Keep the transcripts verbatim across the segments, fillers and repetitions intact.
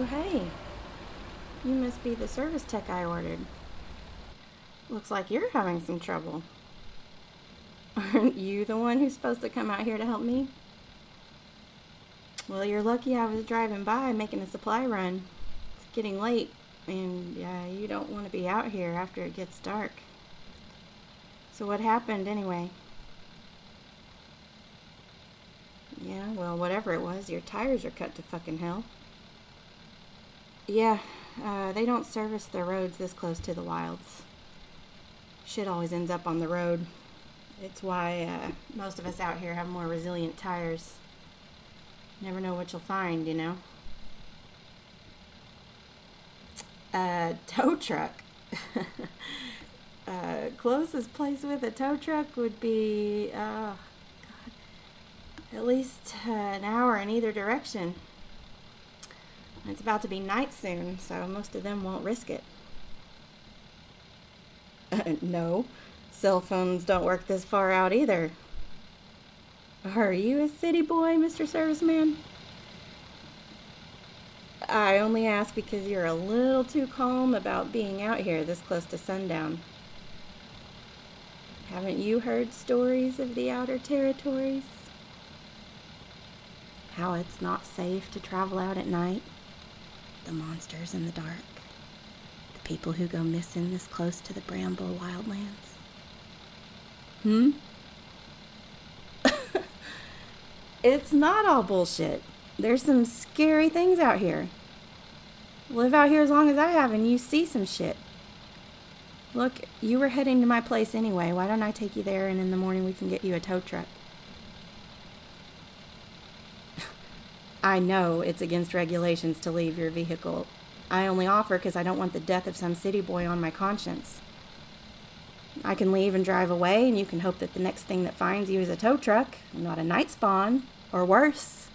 Oh, hey. You must be the service tech I ordered. Looks like you're having some trouble. Aren't you the one who's supposed to come out here to help me? Well, you're lucky I was driving by making a supply run. It's getting late, and uh, you don't want to be out here after it gets dark. So what happened anyway? Yeah, well, whatever it was, your tires are cut to fucking hell. Yeah, uh, they don't service the roads this close to the wilds. Shit always ends up on the road. It's why uh, most of us out here have more resilient tires. Never know what you'll find, you know? A tow truck. uh, closest place with a tow truck would be, oh, God, at least uh, an hour in either direction. It's about to be night soon, so most of them won't risk it. Uh, no, cell phones don't work this far out either. Are you a city boy, Mister Serviceman? I only ask because you're a little too calm about being out here this close to sundown. Haven't you heard stories of the outer territories? How it's not safe to travel out at night? The monsters in the dark? The people who go missing this close to the Bramble wildlands? Hmm? It's not all bullshit. There's some scary things out here. Live out here as long as I have and you see some shit. Look, you were heading to my place anyway. Why don't I take you there and in the morning we can get you a tow truck? I know it's against regulations to leave your vehicle. I only offer because I don't want the death of some city boy on my conscience. I can leave and drive away, and you can hope that the next thing that finds you is a tow truck, not a night spawn, or worse.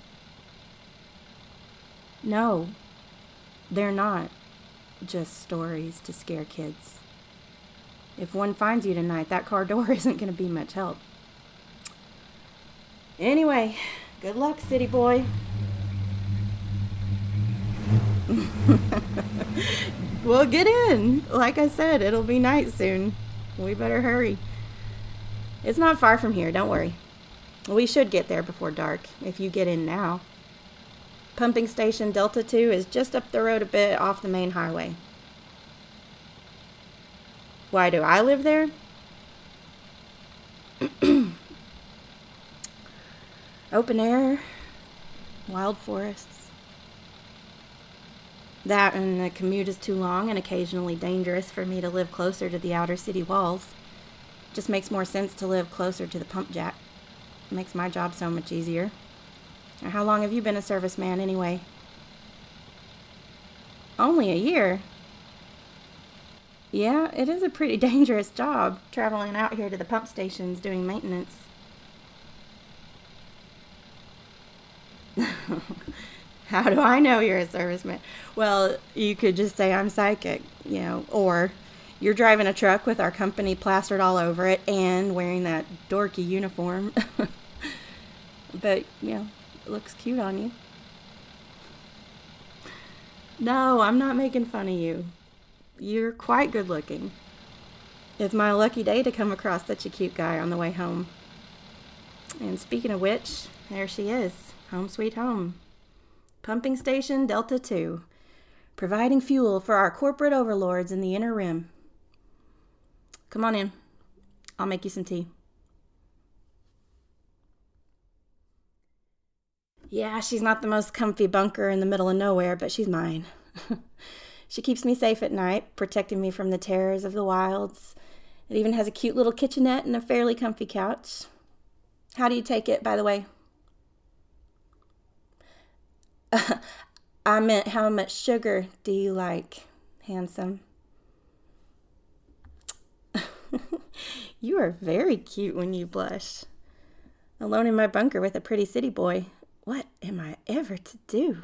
No, they're not just stories to scare kids. If one finds you tonight, that car door isn't going to be much help. Anyway, good luck, city boy. Well, get in. Like I said, it'll be night soon. We better hurry. It's not far from here, don't worry. We should get there before dark, if you get in now. Pumping station Delta two is just up the road a bit off the main highway. Why do I live there? Open air, wild forests. That and the commute is too long and occasionally dangerous for me to live closer to the outer city walls. Just makes more sense to live closer to the pump jack. It makes my job so much easier. How long have you been a serviceman anyway? Only a year? Yeah, it is a pretty dangerous job, traveling out here to the pump stations doing maintenance. How do I know you're a serviceman? Well, you could just say I'm psychic, you know, or you're driving a truck with our company plastered all over it and wearing that dorky uniform. But, you know, it looks cute on you. No, I'm not making fun of you. You're quite good looking. It's my lucky day to come across such a cute guy on the way home. And speaking of which, there she is, home sweet home. Pumping station Delta two, providing fuel for our corporate overlords in the inner rim. Come on in. I'll make you some tea. Yeah, she's not the most comfy bunker in the middle of nowhere, but she's mine. She keeps me safe at night, protecting me from the terrors of the wilds. It even has a cute little kitchenette and a fairly comfy couch. How do you take it, by the way? I meant, how much sugar do you like, handsome? You are very cute when you blush. Alone in my bunker with a pretty city boy. What am I ever to do?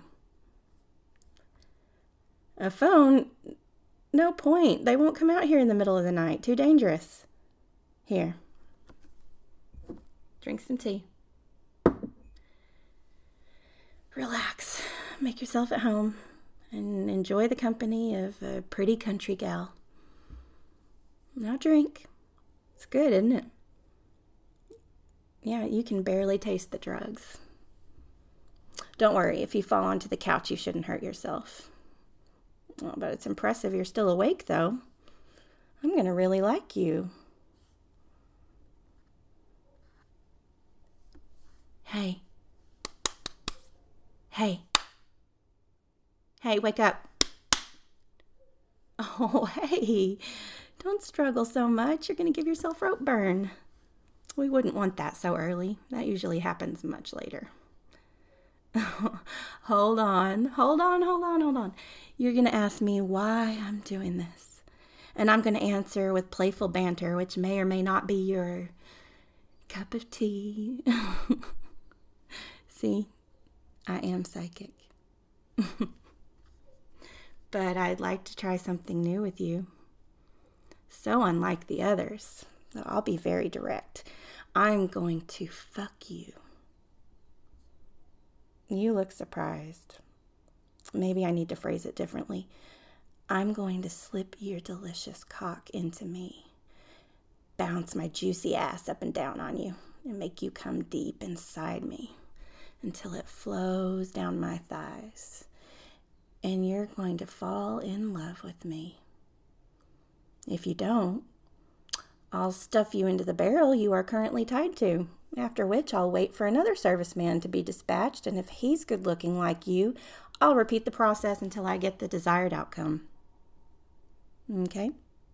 A phone? No point. They won't come out here in the middle of the night. Too dangerous. Here. Drink some tea. Relax. Make yourself at home. and enjoy the company of a pretty country gal. Now drink. It's good, isn't it? Yeah, you can barely taste the drugs. Don't worry, if you fall onto the couch, you shouldn't hurt yourself. Oh, but it's impressive you're still awake, though. I'm going to really like you. Hey. Hey. Hey, wake up. Oh, hey. Don't struggle so much. You're going to give yourself rope burn. We wouldn't want that so early. That usually happens much later. Hold on. Hold on, hold on, hold on. You're going to ask me why I'm doing this. And I'm going to answer with playful banter, which may or may not be your cup of tea. See, I am psychic. But I'd like to try something new with you. So unlike the others, I'll be very direct. I'm going to fuck you. You look surprised. Maybe I need to phrase it differently. I'm going to slip your delicious cock into me, bounce my juicy ass up and down on you, and make you come deep inside me until it flows down my thighs. And you're going to fall in love with me. If you don't, I'll stuff you into the barrel you are currently tied to, after which I'll wait for another serviceman to be dispatched, and if he's good looking like you, I'll repeat the process until I get the desired outcome. Okay?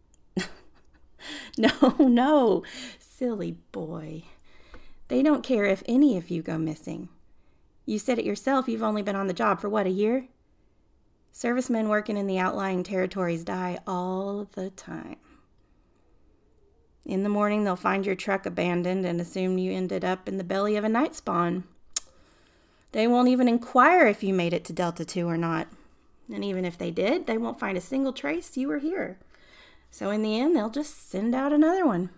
No, no, silly boy. They don't care if any of you go missing. You said it yourself, you've only been on the job for what, a year? Servicemen working in the outlying territories die all the time. In the morning, they'll find your truck abandoned and assume you ended up in the belly of a night spawn. They won't even inquire if you made it to Delta two or not. And even if they did, they won't find a single trace you were here. So in the end, they'll just send out another one.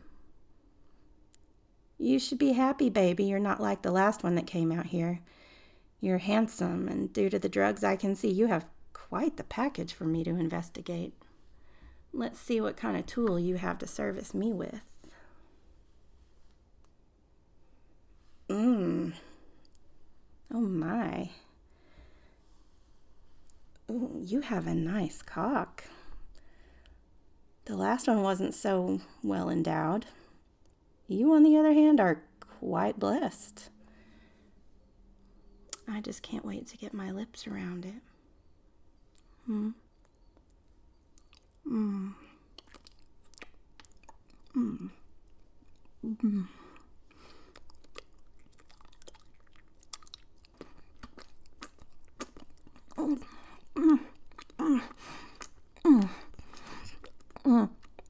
You should be happy, baby. You're not like the last one that came out here. You're handsome, and due to the drugs I can see, you have quite the package for me to investigate. Let's see what kind of tool you have to service me with. Mmm. Oh my. Ooh, you have a nice cock. The last one wasn't so well endowed. You, on the other hand, are quite blessed. I just can't wait to get my lips around it. Hmm. Mm. Mm. Mm. Mm. Mm. Mm. Mm. Mm.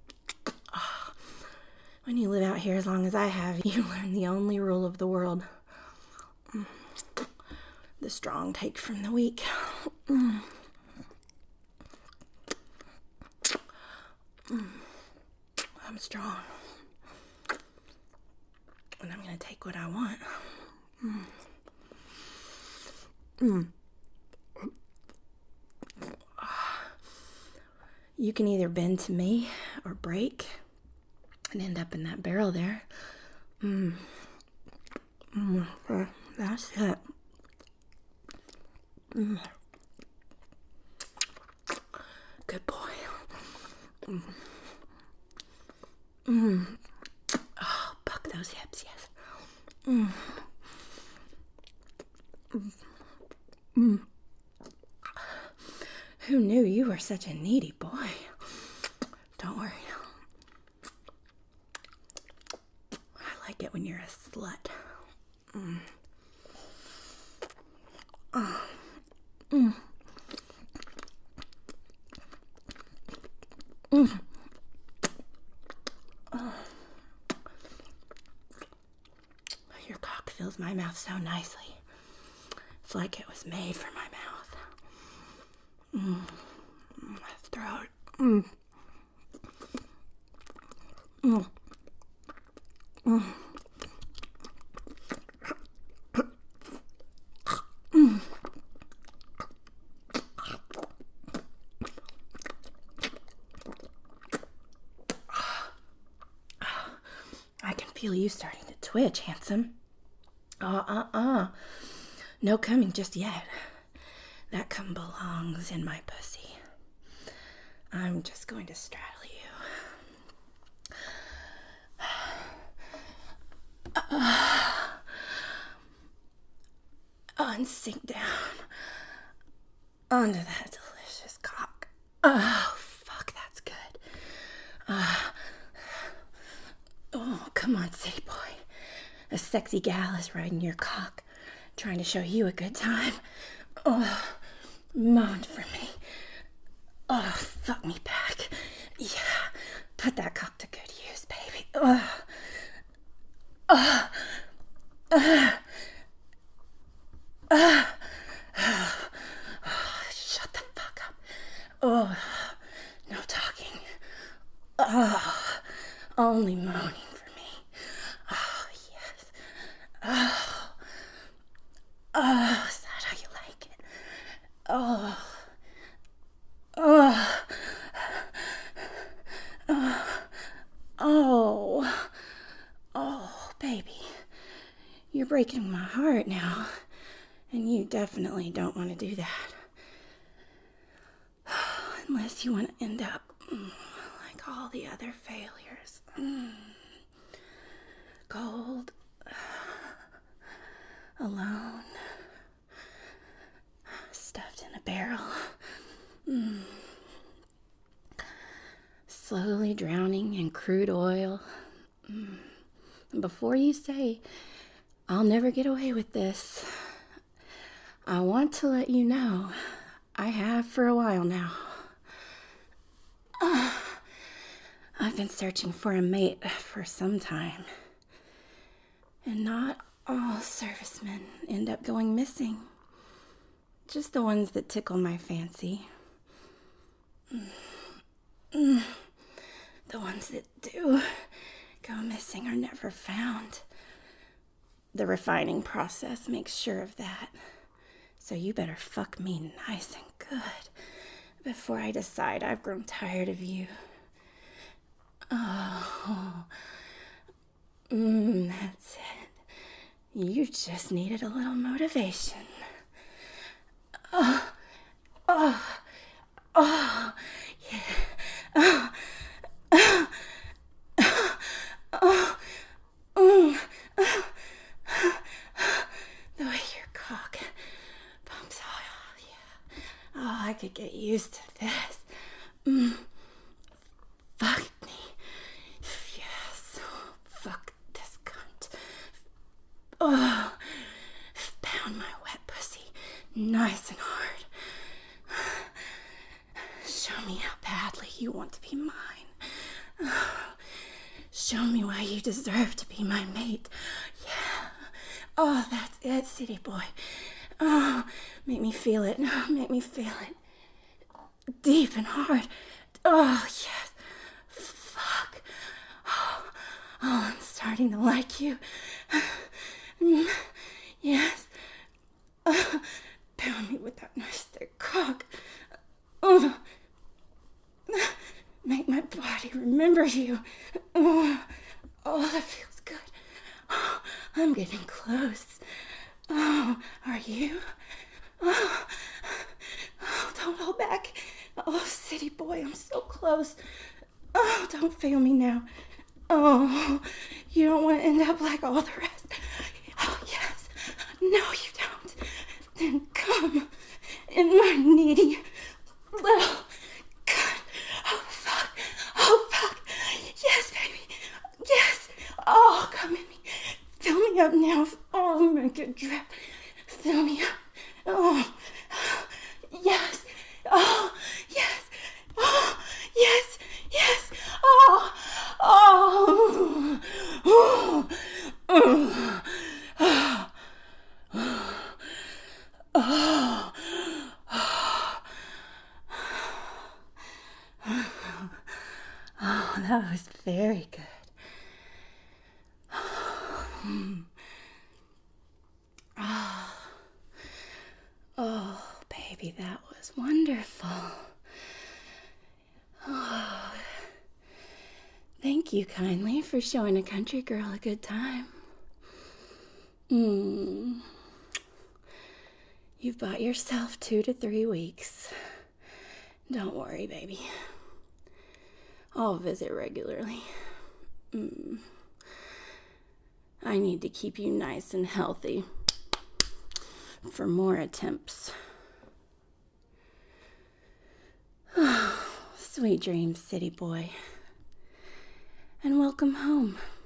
When you live out here as long as I have, you learn the only rule of the world. Mm. The strong take from the weak. Mm. Mm. I'm strong. And I'm going to take what I want. Mm. Mm. You can either bend to me or break and end up in that barrel there. Mm. Mm. That's it. Mm. Good boy. Mm. Mm. Oh, buck those hips, yes. Mm. Mm. Mm. Who knew you were such a needy boy? Don't worry. I like it when you're a slut. Mm. Oh. Mm. Mm. Oh. Your cock fills my mouth so nicely. It's like it was made for my mouth. Mm. My throat. Mm. Mm. Mm. Mm. feel you starting to twitch, handsome. Uh-uh-uh. No coming just yet. That cum belongs in my pussy. I'm just going to straddle you. Uh, and sink down onto that delicious cock. Oh, fuck, that's good. Uh, oh, come on, city boy. A sexy gal is riding your cock, trying to show you a good time. Oh, moan for me. Oh, fuck me back. Yeah, put that cock to good use, baby. Oh, oh, uh, uh, oh, shut the fuck up. Oh, no talking. Oh, only moaning for me. Oh, yes. Oh, oh, is that how you like it? Oh, oh, oh, oh, oh, baby. You're breaking my heart now, and you definitely don't want to do that. Unless you want to end up mm, like all the other failures. Mm. Cold, alone, stuffed in a barrel, mm. slowly drowning in crude oil. Mm. Before you say, I'll never get away with this, I want to let you know I have for a while now. Uh, I've been searching for a mate for some time. And not all servicemen end up going missing. Just the ones that tickle my fancy. Mm. Mm. The ones that do go missing are never found. The refining process makes sure of that. So you better fuck me nice and good before I decide I've grown tired of you. Oh, mm, that's it. You just needed a little motivation. Oh, oh, oh, yeah. Oh, oh, oh, oh, oh, oh. The way your cock pumps out, oh, yeah. Oh, I could get used to this. Mm. Fuck me. Yes. Fuck this cunt. Oh, pound my wet pussy nice and hard. Show me how badly you want to be mine. Show me why you deserve to be my mate. Yeah. Oh, that's it, city boy. Oh, make me feel it. Make me feel it. Deep and hard. Oh, yes. Fuck. Oh, oh I'm starting to like you. Yes. Uh, pound me with that nice thick cock. Oh. Make my body remember you. Oh, oh that feels good. Oh, I'm getting close. Oh, are you? Oh, oh, don't hold back. Oh, city boy, I'm so close. Oh, don't fail me now. Oh, you don't want to end up like all the rest. Oh, yes. No, you don't. Then come in my needy little cut. Oh, fuck. Oh, fuck. Yes, baby. Yes. Oh, come in me. Fill me up now. Oh, make it drip. Fill me up. Oh, yes. Oh, yes. Oh, yes. Yes. Oh, oh. Oh, oh. Oh, oh. Oh, that was very good. Oh, oh, baby, that was wonderful. Oh, thank Thank you kindly for showing a country girl a good time. Mm. You've bought yourself two to three weeks. Don't worry, baby. I'll visit regularly. Mm. I need to keep you nice and healthy for more attempts. Sweet dreams, city boy. And welcome home.